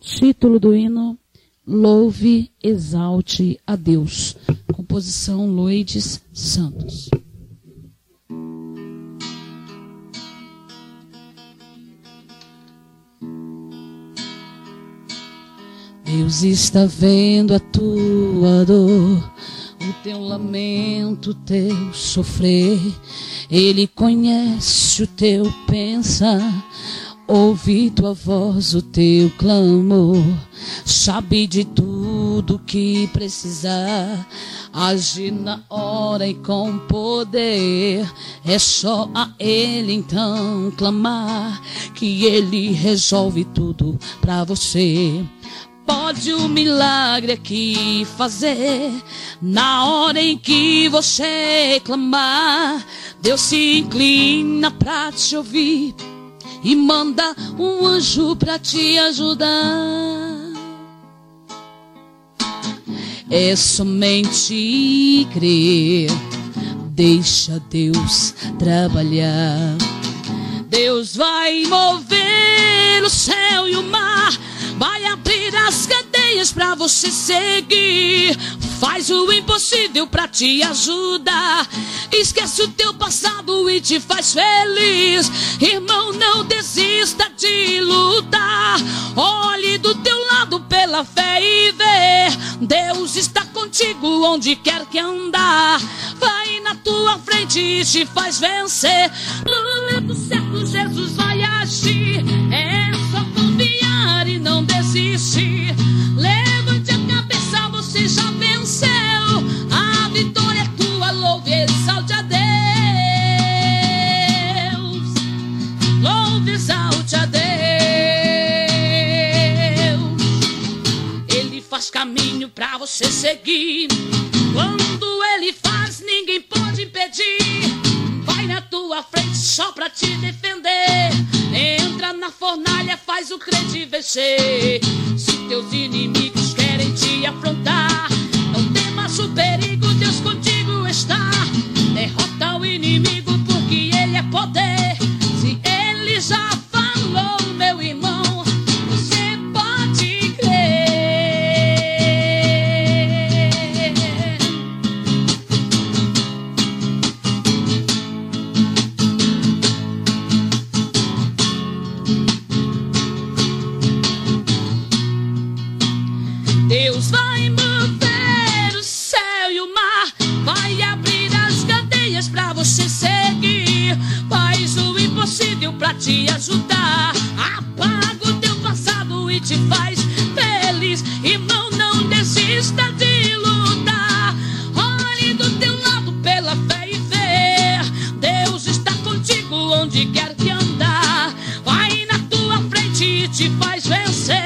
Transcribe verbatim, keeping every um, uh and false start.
Título do hino: Louve, exalte a Deus. Composição Loides Santos. Deus está vendo a tua dor, o teu lamento, o teu sofrer. Ele conhece o teu pensar, ouve tua voz, o teu clamor. Sabe de tudo que precisar, age na hora e com poder. É só a Ele então clamar, que Ele resolve tudo pra você. Pode o milagre aqui fazer, na hora em que você clamar. Deus se inclina pra te ouvir e manda um anjo pra te ajudar. É somente crer, deixa Deus trabalhar. Deus vai mover o céu e o mar, vai abrir as cadeias pra você seguir. Faz o impossível pra te ajudar. Esquece o teu passado e te faz feliz. Irmão, não desista de lutar. Olhe do teu lado pela fé e vê. Deus está contigo onde quer que andar. Vai na tua frente e te faz vencer. No momento certo Jesus vai agir. É só confiar e não desistir. Levante a cabeça, você já venceu. A vitória é tua, louve e exalte a Deus. Louve e exalte a Deus. Ele faz caminho pra você seguir. Quando Ele faz, ninguém pode impedir. Vai na tua frente só pra te defender. Entra na fornalha, faz o crente vencer. Se teus inimigos querem te afrontar, não temas o perigo, Deus contigo está. Derrota o inimigo porque Ele é poder. Se Ele já falou, meu irmão, você pode crer. Deus vai mover o céu e o mar, vai abrir as cadeias pra você seguir. Faz o impossível pra te ajudar. Apaga o teu passado e te faz feliz. Irmão, não desista de lutar. Olhe do teu lado pela fé e vê. Deus está contigo onde quer que andar. Vai na tua frente e te faz vencer.